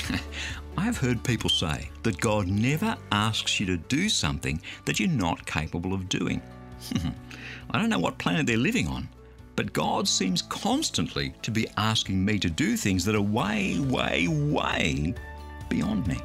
I have heard people say that God never asks you to do something that you're not capable of doing. I don't know what planet they're living on, but God seems constantly to be asking me to do things that are way, way, way beyond me.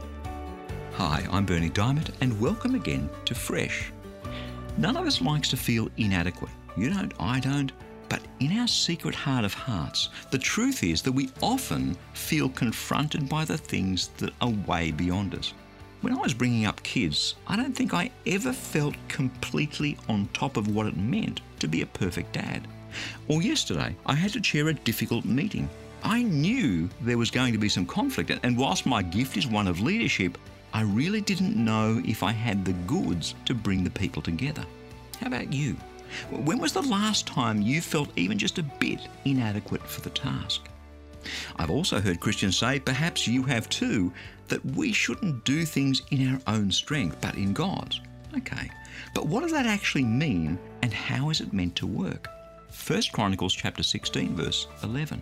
Hi, I'm Berni Dymet, and welcome again to Fresh. None of us likes to feel inadequate. You don't, I don't. But in our secret heart of hearts, the truth is that we often feel confronted by the things that are way beyond us. When I was bringing up kids, I don't think I ever felt completely on top of what it meant to be a perfect dad. Or yesterday, I had to chair a difficult meeting. I knew there was going to be some conflict, and whilst my gift is one of leadership, I really didn't know if I had the goods to bring the people together. How about you? When was the last time you felt even just a bit inadequate for the task? I've also heard Christians say, perhaps you have too, that we shouldn't do things in our own strength, but in God's. Okay, but what does that actually mean, and how is it meant to work? 1 Chronicles chapter 16, verse 11.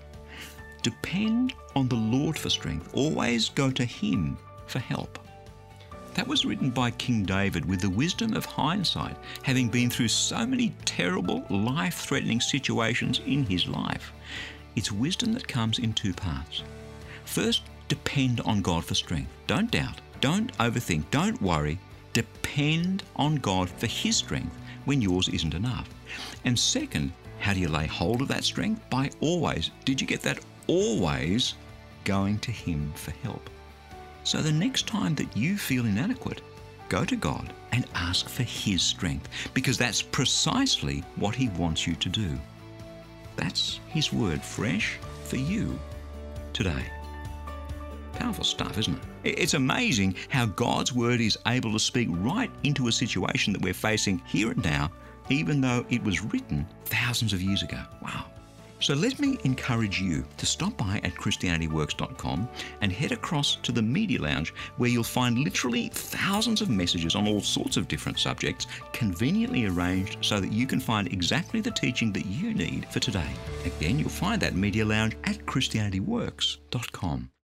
Depend on the Lord for strength. Always go to Him for help. That was written by King David with the wisdom of hindsight, having been through so many terrible, life-threatening situations in his life. It's wisdom that comes in two parts. First, depend on God for strength. Don't doubt, don't overthink, don't worry. Depend on God for His strength when yours isn't enough. And second, how do you lay hold of that strength? By always, did you get that? Always going to Him for help. So the next time that you feel inadequate, go to God and ask for His strength, because that's precisely what He wants you to do. That's His word fresh for you today. Powerful stuff, isn't it? It's amazing how God's word is able to speak right into a situation that we're facing here and now, even though it was written thousands of years ago. Wow. So let me encourage you to stop by at ChristianityWorks.com and head across to the Media Lounge, where you'll find literally thousands of messages on all sorts of different subjects, conveniently arranged so that you can find exactly the teaching that you need for today. Again, you'll find that Media Lounge at ChristianityWorks.com.